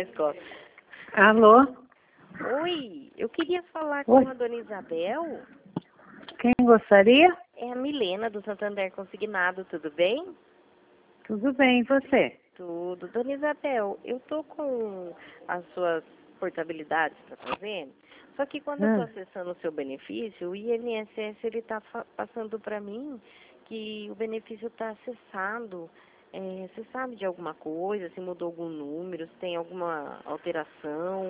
escola. Alô? Oi, eu queria falar Oi. com a dona Isabel. Quem gostaria? É a Milena do Santander Consignado, tudo bem? Tudo bem, e você? Tudo. Dona Isabel, eu tô com as suas portabilidades para fazer, só que quando eu estou acessando o seu benefício, o INSS ele está passando para mim que o benefício está acessado. Você sabe de alguma coisa, se mudou algum número, se tem alguma alteração?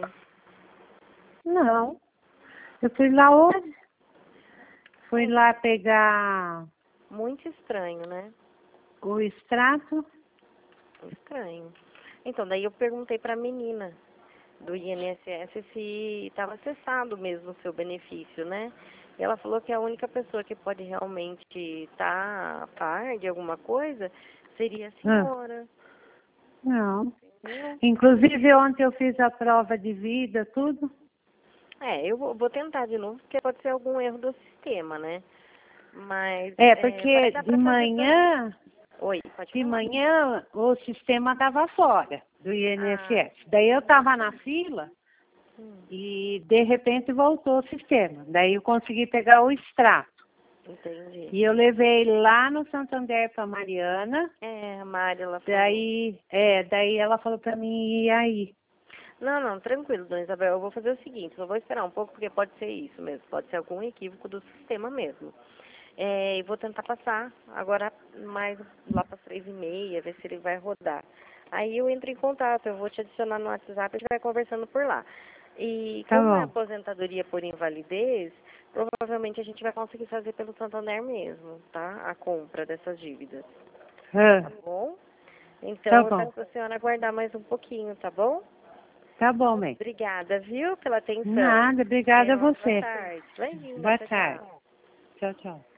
Não. Eu fui lá hoje. Fui lá pegar Muito estranho, né? o extrato. Estranho. Então, daí eu perguntei para a menina do INSS se estava acessado mesmo o seu benefício, né? E ela falou que a única pessoa que pode realmente estar a par de alguma coisa seria a senhora. Não. Entendeu? Inclusive, ontem eu fiz a prova de vida, tudo. Eu vou tentar de novo, porque pode ser algum erro do sistema, né? Mas vai Porque dar para fazer Oi, pode de falar. manhã o sistema estava fora do Ah, INSS. Daí eu estava na fila e de repente voltou o sistema. Daí eu consegui pegar o extrato. entendi. E eu levei lá no Santander para Mariana. A Mari, ela falou. Daí ela falou para mim, e aí? Não, tranquilo, dona Isabel. Eu vou fazer o seguinte, eu vou esperar um pouco, porque pode ser isso mesmo, pode ser algum equívoco do sistema mesmo. E vou tentar passar agora mais lá para as 3h30, ver se ele vai rodar. Aí eu entro em contato, eu vou te adicionar no WhatsApp e a gente vai conversando por lá. E Tá como é bom. aposentadoria por invalidez, provavelmente a gente vai conseguir fazer pelo Santander mesmo, tá? A compra dessas dívidas, tá bom? Então Tá eu bom. peço para a senhora aguardar mais um pouquinho, tá bom? Tá bom, mãe. Obrigada, viu, pela atenção. Nada, obrigada a Boa você. tarde. Imagina, Boa tchau, tarde. tchau. Tchau, tchau.